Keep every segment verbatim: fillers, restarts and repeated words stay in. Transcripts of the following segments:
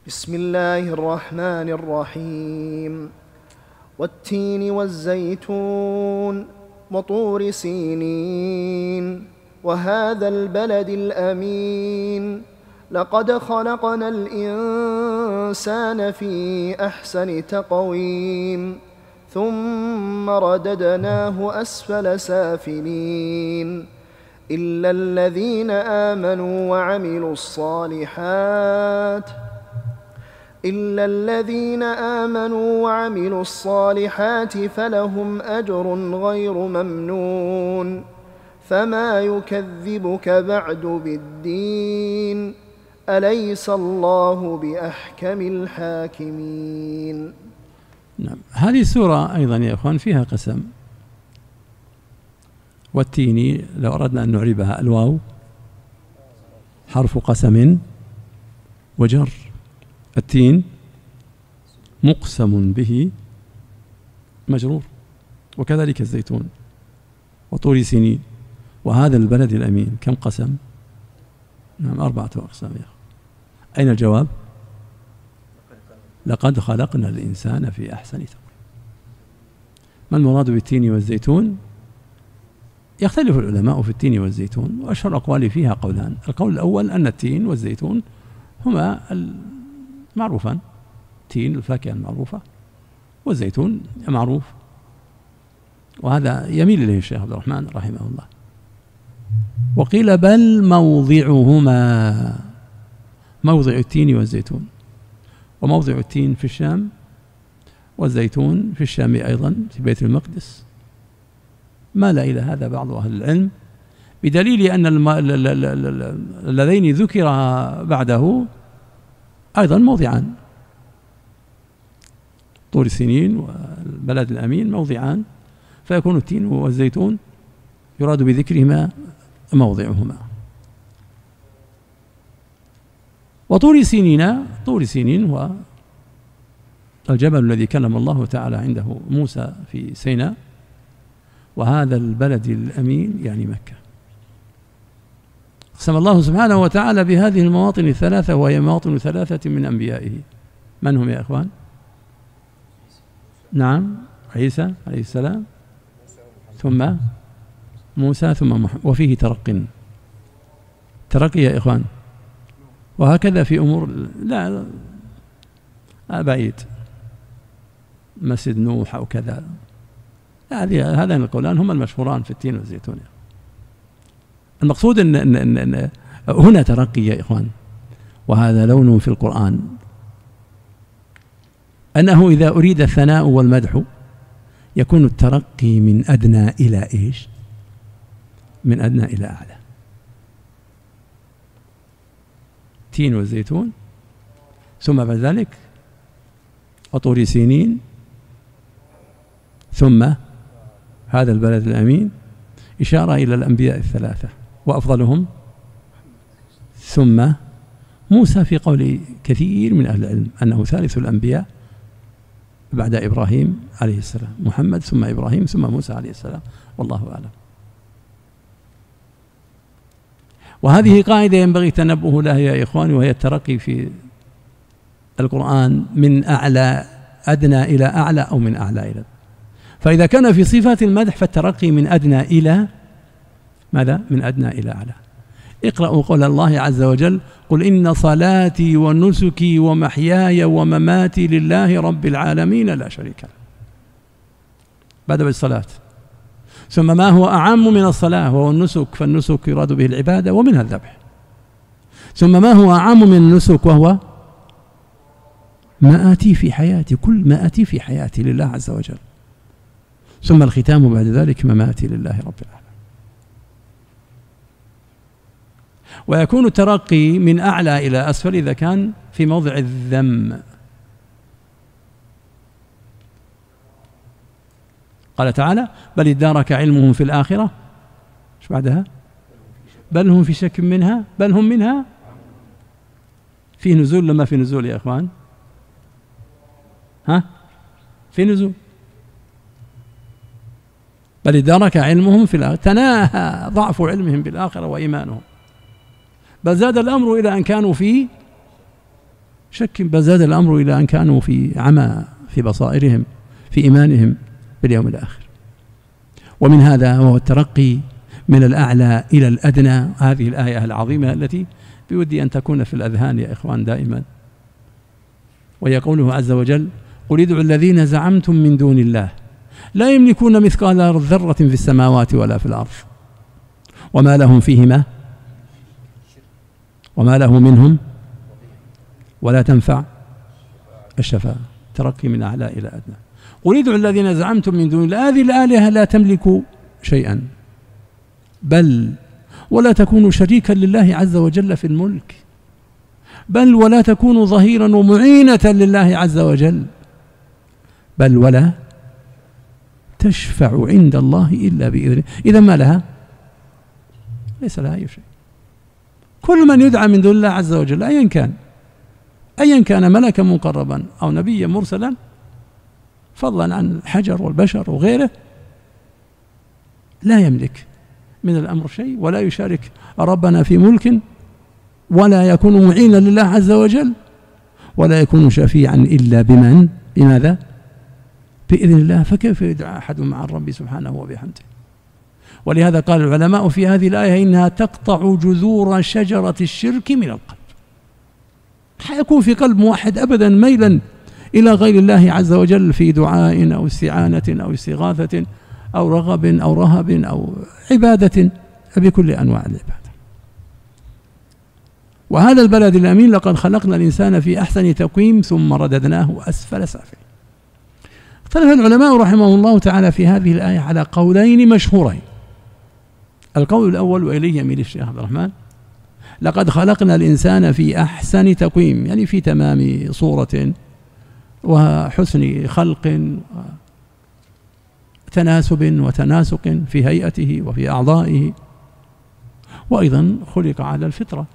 بسم الله الرحمن الرحيم والتين والزيتون وطور سينين وهذا البلد الأمين لقد خلقنا الإنسان في أحسن تقويم ثم رددناه أسفل سافلين إلا الذين آمنوا وعملوا الصالحات إلا الذين آمنوا وعملوا الصالحات فلهم أجر غير ممنون فما يكذبك بعد بالدين أليس الله بأحكم الحاكمين. نعم، هذه السورة أيضا يا أخوان فيها قسم. والتين لو أردنا أن نعربها الواو حرف قسم وجر. التين مقسم به مجرور، وكذلك الزيتون وطور سينين وهذا البلد الأمين. كم قسم؟ نعم، أربعة أقسام يا أخي. أين الجواب؟ لقد خلقنا الإنسان في أحسن تقويم. ما المراد بالتين والزيتون؟ يختلف العلماء في التين والزيتون، وأشهر الأقوال فيها قولان. القول الأول أن التين والزيتون هما معروفان، تين الفاكهة المعروفة والزيتون معروف، وهذا يميل إليه الشيخ عبد الرحمن رحمه الله. وقيل بل موضعهما موضع التين والزيتون، وموضع التين في الشام والزيتون في الشام أيضا في بيت المقدس. مال إلى هذا بعض أهل العلم بدليل أن اللذين ذكر بعده أيضا موضعان، طور سينين والبلد الأمين موضعان، فيكون التين والزيتون يراد بذكرهما موضعهما. وطور سينين، طور سينين هو الجبل الذي كلم الله تعالى عنده موسى في سيناء، وهذا البلد الأمين يعني مكة. أقسم الله سبحانه وتعالى بهذه المواطن الثلاثة، وهي مواطن ثلاثة من أنبيائه. من هم يا إخوان؟ نعم، عيسى عليه السلام، ثم موسى، ثم محمد. وفيه ترق ترقي يا إخوان، وهكذا في أمور لا, لا بعيد، مسجد نوح أو كذا. هذه هذين القولان هما المشهوران في التين والزيتون. المقصود أن, إن, إن, إن هنا ترقي يا إخوان، وهذا لون في القرآن، أنه إذا أريد الثناء والمدح يكون الترقي من أدنى إلى إيش؟ من أدنى إلى أعلى. تين والزيتون، ثم بعد ذلك وطور سينين، ثم هذا البلد الأمين، إشارة إلى الأنبياء الثلاثة وأفضلهم، ثم موسى في قول كثير من أهل العلم أنه ثالث الأنبياء بعد إبراهيم عليه السلام، محمد ثم إبراهيم ثم موسى عليه السلام، والله أعلم. وهذه قاعدة ينبغي تنبه لها يا إخواني، وهي الترقي في القرآن من أعلى أدنى إلى أعلى أو من أعلى إلى. فإذا كان في صفات المدح فالترقي من أدنى إلى ماذا؟ من أدنى إلى أعلى. اقرأوا قول الله عز وجل: قل إن صلاتي ونسكي ومحياي ومماتي لله رب العالمين لا شريك له. بدأ بالصلاة، ثم ما هو أعم من الصلاة وهو النسك، فالنسك يراد به العبادة ومنها الذبح. ثم ما هو أعم من النسك وهو ما آتي في حياتي، كل ما آتي في حياتي لله عز وجل. ثم الختام بعد ذلك مماتي لله رب العالمين. ويكون الترقي من أعلى إلى أسفل إذا كان في موضع الذم. قال تعالى: بل ادارك علمهم في الآخرة، ايش بعدها؟ بل هم في شك منها، بل هم منها في نزول. لما في نزول يا إخوان؟ ها؟ في نزول. بل ادارك علمهم في الآخرة، تناهى ضعف علمهم بالآخرة وإيمانهم، بل زاد الأمر إلى أن كانوا في شك بل زاد الأمر إلى أن كانوا في عمى في بصائرهم في إيمانهم باليوم الآخر. ومن هذا وهو الترقي من الأعلى إلى الأدنى، هذه الآية العظيمة التي بودي أن تكون في الأذهان يا إخوان دائما، وهي قوله عز وجل: قل ادعوا الذين زعمتم من دون الله لا يملكون مثقال ذرة في السماوات ولا في الأرض وما لهم فيهما وما له منهم ولا تنفع الشفاعة. ترقي من أعلى إلى أدنى. قل ادعوا الذين زعمتم من دون الله، هذه الآلهة لا تملك شيئا، بل ولا تكونوا شريكا لله عز وجل في الملك، بل ولا تكونوا ظهيرا ومعينة لله عز وجل، بل ولا تشفع عند الله إلا بإذنه. إذا ما لها؟ ليس لها أي شيء. كل من يدعى من دون الله عز وجل أيا كان أيا كان ملكا مقربا أو نبيا مرسلا، فضلا عن الحجر والبشر وغيره، لا يملك من الأمر شيء، ولا يشارك ربنا في ملك، ولا يكون معينا لله عز وجل، ولا يكون شفيعا إلا بمن؟ بماذا؟ بإذن الله. فكيف يدعى أحد مع الرب سبحانه وبحمده؟ ولهذا قال العلماء في هذه الآية إنها تقطع جذور شجرة الشرك من القلب. حيكون في قلب واحد أبدا ميلا إلى غير الله عز وجل في دعاء أو استعانة أو استغاثة أو رغب أو رهب أو عبادة بكل أنواع العبادة. وهذا البلد الأمين لقد خلقنا الإنسان في أحسن تقويم ثم رددناه أسفل سافلين. اختلف العلماء رحمه الله تعالى في هذه الآية على قولين مشهورين. القول الأول وإليه يميل الشيخ عبد الرحمن: لقد خلقنا الإنسان في أحسن تقويم، يعني في تمام صورة وحسن خلق وتناسب وتناسق في هيئته وفي أعضائه، وأيضا خلق على الفطرة.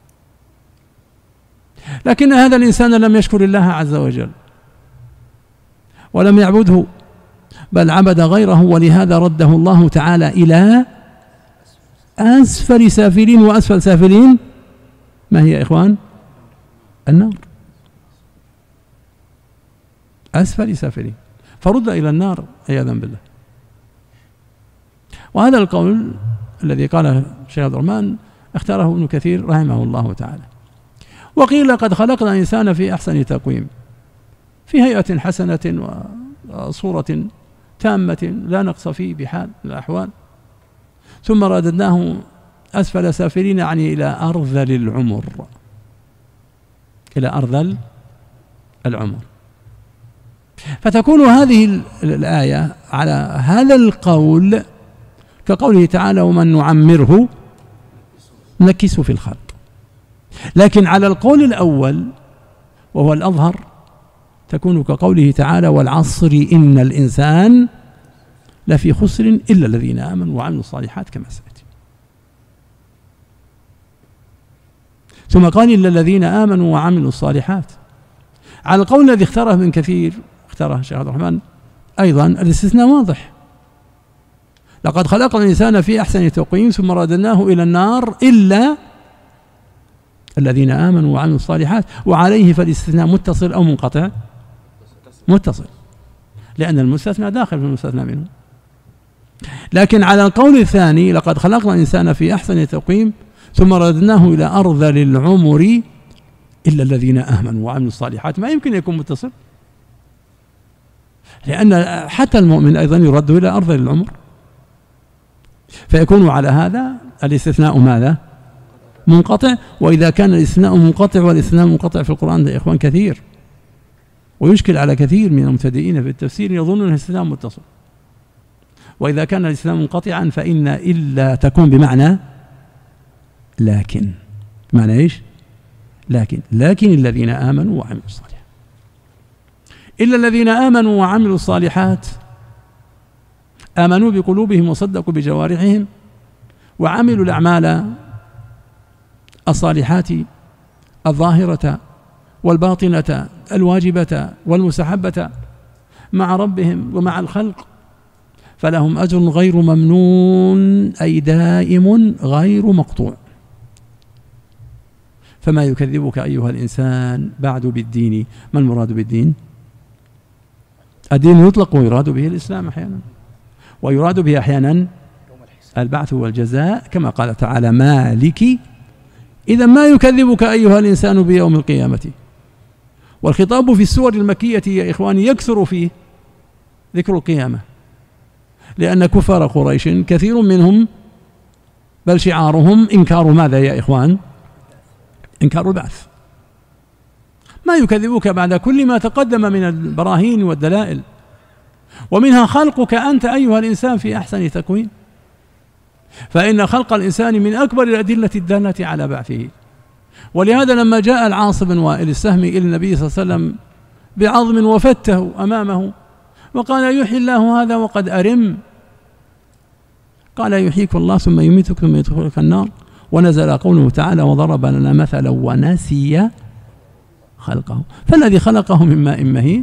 لكن هذا الإنسان لم يشكر الله عز وجل ولم يعبده، بل عبد غيره، ولهذا رده الله تعالى إلى أسفل سافلين. وأسفل سافلين ما هي يا إخوان؟ النار. أسفل سافلين، فرد إلى النار عياذا بالله. وهذا القول الذي قاله الشيخ عبد الرحمن اختاره ابن كثير رحمه الله تعالى. وقيل قد خلقنا الإنسان في أحسن تقويم، في هيئة حسنة وصورة تامة لا نقص فيه بحال من الأحوال، ثم رددناه أسفل سافلين، يعني إلى أرذل العمر، إلى أرذل العمر. فتكون هذه الآية على هذا القول كقوله تعالى: ومن نعمره نكسه في الخلق. لكن على القول الأول وهو الأظهر تكون كقوله تعالى: والعصر إن الإنسان لفي خسر إلا الذين آمنوا وعملوا الصالحات، كما سيأتي. ثم قال: إلا الذين آمنوا وعملوا الصالحات. على القول الذي اختاره ابن كثير اختاره الشيخ عبد الرحمن أيضا الاستثناء واضح: لقد خلقنا الإنسان في أحسن تقويم ثم رددناه إلى النار إلا الذين آمنوا وعملوا الصالحات. وعليه فالاستثناء متصل أو منقطع؟ متصل، لأن المستثنى داخل في المستثنى منه. لكن على القول الثاني: لقد خلقنا الإنسان في أحسن تقويم ثم رددناه إلى أرذل العمر إلا الذين آمنوا وعملوا الصالحات، ما يمكن يكون متصل، لأن حتى المؤمن أيضا يرد إلى أرذل العمر. فيكون على هذا الاستثناء ماذا؟ منقطع. وإذا كان الاستثناء منقطع، والاستثناء منقطع في القرآن يا إخوان كثير، ويشكل على كثير من المبتدئين في التفسير يظنون أن الاستثناء متصل. وإذا كان الاستثناء منقطعا فإن إلا تكون بمعنى لكن. بمعنى إيش؟ لكن لكن الذين آمنوا وعملوا الصالحات. إلا الذين آمنوا وعملوا الصالحات، آمنوا بقلوبهم وصدقوا بجوارحهم وعملوا الأعمال الصالحات الظاهرة والباطنة الواجبة والمستحبة مع ربهم ومع الخلق، فلهم أجر غير ممنون، أي دائم غير مقطوع. فما يكذبك أيها الإنسان بعد بالدين. ما المراد بالدين؟ الدين يطلق ويراد به الإسلام أحيانا، ويراد به أحيانا البعث والجزاء كما قال تعالى مالك. إذا ما يكذبك أيها الإنسان بيوم القيامة. والخطاب في السور المكية يا إخواني يكثر فيه ذكر القيامة، لأن كفار قريش كثير منهم بل شعارهم إنكار ماذا يا إخوان؟ إنكار البعث. ما يكذبك بعد كل ما تقدم من البراهين والدلائل، ومنها خلقك أنت أيها الإنسان في أحسن تكوين، فإن خلق الإنسان من أكبر الأدلة الدالة على بعثه. ولهذا لما جاء العاص بن وائل السهمي إلى النبي صلى الله عليه وسلم بعظم وفته أمامه وقال يحيي الله هذا وقد أرم، قال يحييك الله ثم يميتك ثم يدخلك النار. ونزل قوله تعالى وضرب لنا مثلا ونسي خلقه. فالذي خلقه من ماء مهين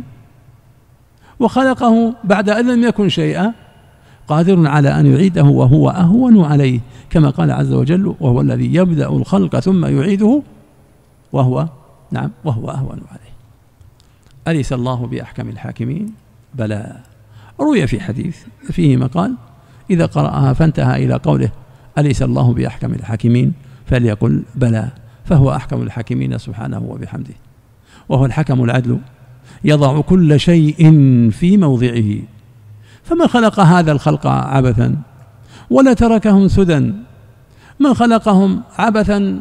وخلقه بعد أن لم يكن شيئا قادر على أن يعيده وهو أهون عليه، كما قال عز وجل وهو الذي يبدأ الخلق ثم يعيده وهو نعم وهو أهون عليه. أليس الله بأحكم الحاكمين؟ بلى. روي في حديث فيه مقال إذا قرأها فانتهى إلى قوله أليس الله بأحكم الحاكمين فليقل بلى، فهو أحكم الحاكمين سبحانه وبحمده، وهو الحكم العدل يضع كل شيء في موضعه. فما خلق هذا الخلق عبثا ولا تركهم سدى، ما خلقهم عبثا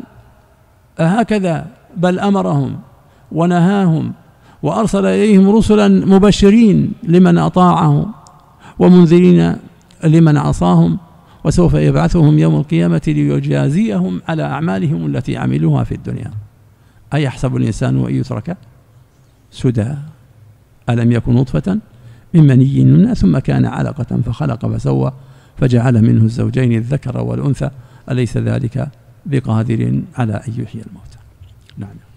هكذا، بل أمرهم ونهاهم وأرسل إليهم رسلا مبشرين لمن أطاعهم ومنذرين لمن عصاهم، وسوف يبعثهم يوم القيامة ليجازيهم على أعمالهم التي عملوها في الدنيا. أيحسب الإنسان أن يترك سدى؟ ألم يكن نطفة من مني يمنى ثم كان علقة فخلق فسوى فجعل منه الزوجين الذكر والأنثى أليس ذلك بقادر على أن يحيي الموتى؟ نعم.